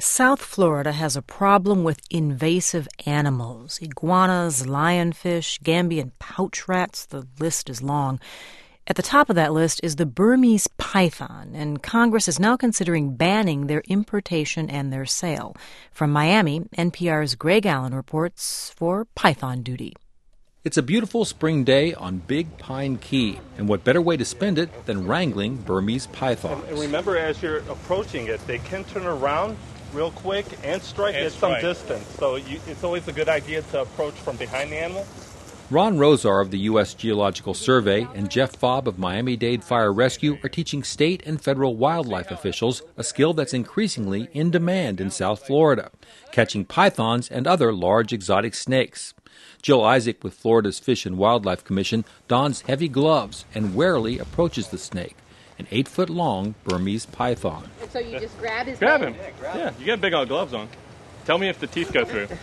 South Florida has a problem with invasive animals. Iguanas, lionfish, Gambian pouch rats, the list is long. At the top of that list is the Burmese python, and Congress is now considering banning their importation and their sale. From Miami, NPR's Greg Allen reports for Python Duty. It's a beautiful spring day on Big Pine Key, and what better way to spend it than wrangling Burmese pythons. And remember, as you're approaching it, they can turn around real quick and strike at some distance. So it's always a good idea to approach from behind the animal. Ron Rosar of the U.S. Geological Survey and Jeff Fobb of Miami-Dade Fire Rescue are teaching state and federal wildlife officials a skill that's increasingly in demand in South Florida, catching pythons and other large exotic snakes. Jill Isaac with Florida's Fish and Wildlife Commission dons heavy gloves and warily approaches the snake, an 8-foot-long Burmese python. And so you just grab his Grab head? him. Yeah, you got big old gloves on. Tell me if the teeth go through.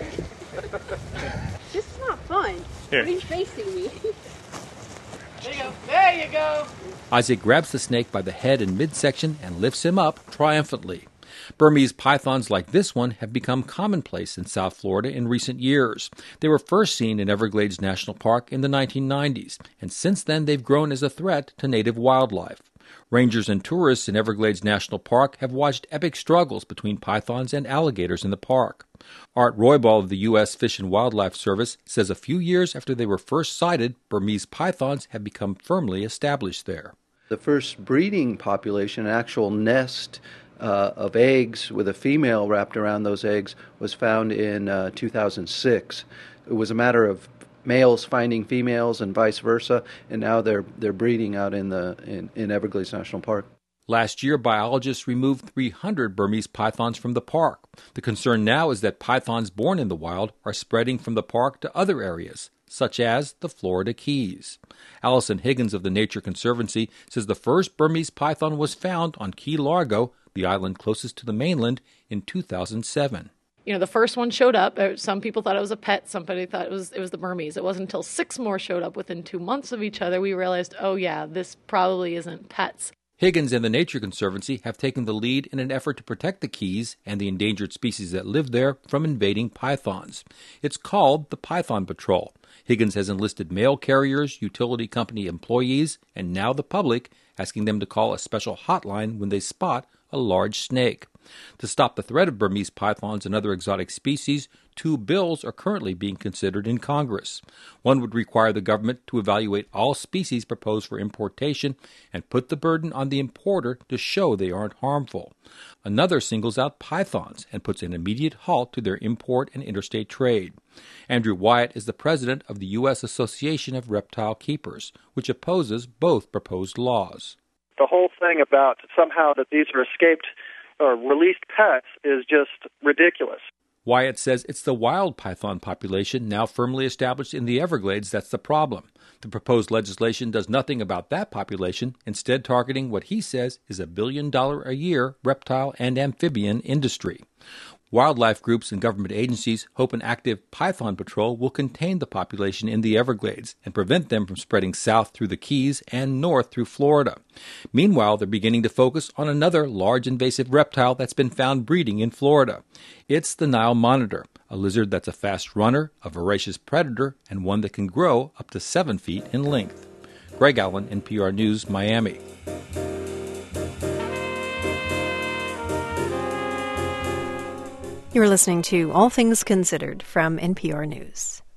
This is not fun. Here. What are you facing me? There you go. There you go. Isaac grabs the snake by the head and midsection and lifts him up triumphantly. Burmese pythons like this one have become commonplace in South Florida in recent years. They were first seen in Everglades National Park in the 1990s, and since then they've grown as a threat to native wildlife. Rangers and tourists in Everglades National Park have watched epic struggles between pythons and alligators in the park. Art Roybal of the U.S. Fish and Wildlife Service says a few years after they were first sighted, Burmese pythons have become firmly established there. The first breeding population, an actual nest of eggs with a female wrapped around those eggs, was found in 2006. It was a matter of males finding females and vice versa, and now they're breeding out in Everglades National Park. Last year, biologists removed 300 Burmese pythons from the park. The concern now is that pythons born in the wild are spreading from the park to other areas, such as the Florida Keys. Allison Higgins of the Nature Conservancy says the first Burmese python was found on Key Largo, the island closest to the mainland, in 2007. The first one showed up. Some people thought it was a pet. Somebody thought it was the Burmese. It wasn't until 6 more showed up within 2 months of each other we realized, oh yeah, this probably isn't pets. Higgins and the Nature Conservancy have taken the lead in an effort to protect the Keys and the endangered species that live there from invading pythons. It's called the Python Patrol. Higgins has enlisted mail carriers, utility company employees, and now the public, asking them to call a special hotline when they spot a large snake. To stop the threat of Burmese pythons and other exotic species, 2 bills are currently being considered in Congress. One would require the government to evaluate all species proposed for importation and put the burden on the importer to show they aren't harmful. Another singles out pythons and puts an immediate halt to their import and interstate trade. Andrew Wyatt is the president of the U.S. Association of Reptile Keepers, which opposes both proposed laws. The whole thing about somehow that these are escaped or released pets is just ridiculous. Wyatt says it's the wild python population now firmly established in the Everglades that's the problem. The proposed legislation does nothing about that population, instead targeting what he says is $1 billion a year reptile and amphibian industry. Wildlife groups and government agencies hope an active python patrol will contain the population in the Everglades and prevent them from spreading south through the Keys and north through Florida. Meanwhile, they're beginning to focus on another large invasive reptile that's been found breeding in Florida. It's the Nile monitor, a lizard that's a fast runner, a voracious predator, and one that can grow up to 7 feet in length. Greg Allen, NPR News, Miami. You're listening to All Things Considered from NPR News.